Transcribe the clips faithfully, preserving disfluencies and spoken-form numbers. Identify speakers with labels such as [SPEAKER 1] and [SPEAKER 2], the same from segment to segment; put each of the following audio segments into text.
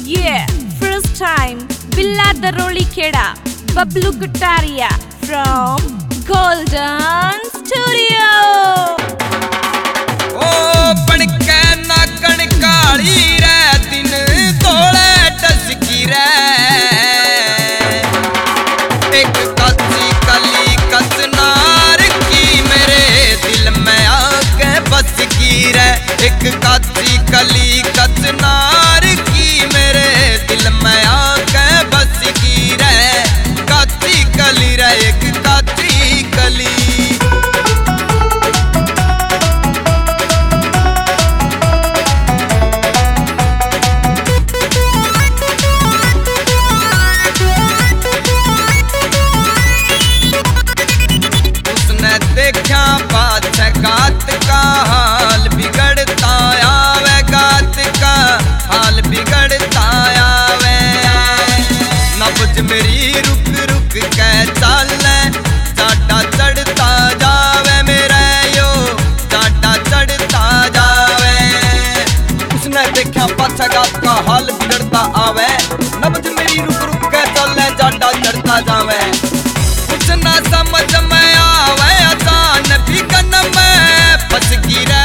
[SPEAKER 1] Yeah, first time Billa Daroli Kheda, Bablu Kataria from Golden Studio.
[SPEAKER 2] Oh, बनके नाकन काली रे दिन तोले टसकी रे एक कच्ची कली कसनार की मेरे दिल में आके बस की रे एक कच्ची कली कसनार की मेरे दिल में आके बस की रे कच्ची कली रे एक कच्ची कली देखा बात गात का हाल बिगड़ता आवे गात का हाल बिगड़ता आवे नब्ज मेरी रुक रुक के चाले चाटा चढ़ता जावे मेरा यो चाटा चढ़ता जावे उसने देखा बात गात का हाल बिगड़ता आवे नब्ज मेरी रुक रुक के चाले चाटा चढ़ता जावे कुछ ना समझ में आवे बिगन में फंस गिरा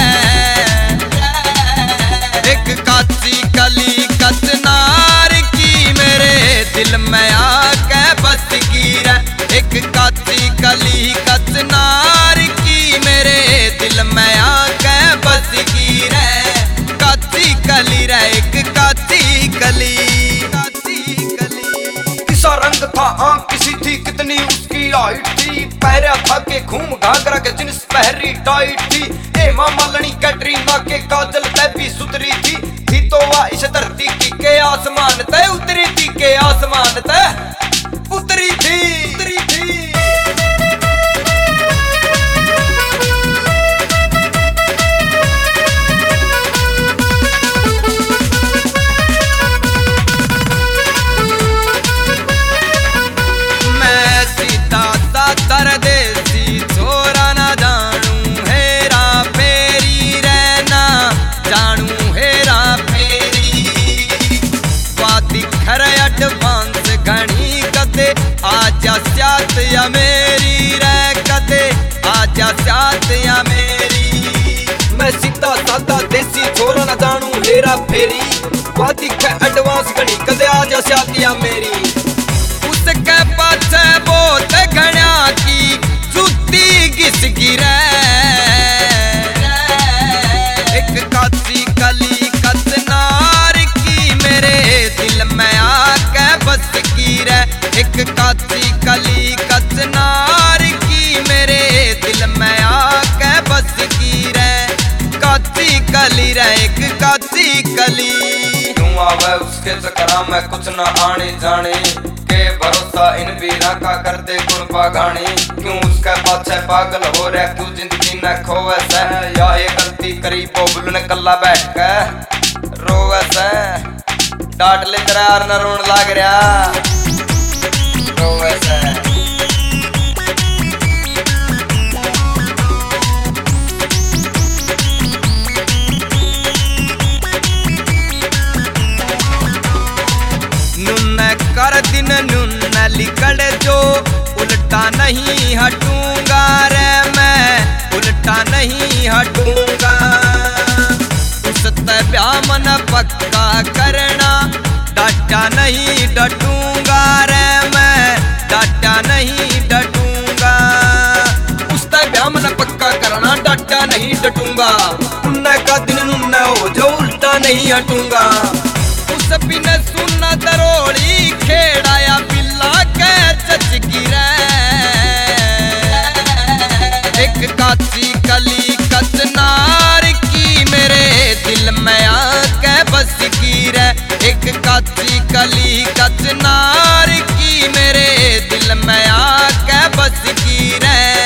[SPEAKER 2] एक काची कली कसनार की मेरे दिल में आके बस गिरा एक काची कली कसनार की मेरे दिल में आके बस गिरा काची कली रे एक काची कली काची कली किसा रंग था आंख किसी थी कितनी उसकी हाइट थी पैरा था के घूम घाघरा के जिन्स पहरी टाइट थी ए मामा लनी कैटरीना के काजल तैपी सुतरी थी थी तो वह इस धरती की के आसमान तय उतरी थी के आसमान तय उतरी थी उतरी थी मैं सीधा सा देसी छोरा ना जानू हेरा फेरी रहना जानू हेरा फेरी वादी खर एडवांस घनी कदे आजा स्यात या मेरी रे कदे आजा स्यात या मेरी मैं सीधा सादा देसी छोरा ना जानू हेरा फेरी वादी खर एडवांस घनी कदे आजा स्यात या मेरी उसके पाछे बहुत घणा की जुती घिस गिरे एक काची कली कसनार की मेरे दिल में आके बस गिरे एक काची कली कसनार की मेरे दिल में आके बस गिरे काची कली रे एक काची कली क्यों आवे उसके चक्करा में कुछ न आने जाने के भरोसा इन वीरा का कर दे गुण पागानी क्यों उसका पाछे पागल हो रहा क्यों जिंदगी न खोवे से या ये गलती करी बोबलू ने कल्ला बैठ के रोवे से डांट ले तेरा यार न रोन लाग रहा रोवे से कर दिन नुन लिकड़ जो उल्टा नहीं हटूंगा रे मैं उल्टा नहीं हटूंगा उस ब्यामन पक्का करना डाटा नहीं डटूंगा रे मैं डाटा नहीं डटूंगा उस ब्यामन पक्का करना डाटा नहीं डटूंगा उन्ना का दिन नुन हो जो उल्टा नहीं हटूंगा उस बिना सुनना दरोड़ी खेड़ाया बिल्ला के चच गिरा एक काची कली कसनार की मेरे दिल में आके बस गिरा एक काची कली कसनार की मेरे दिल में आके बस गिरा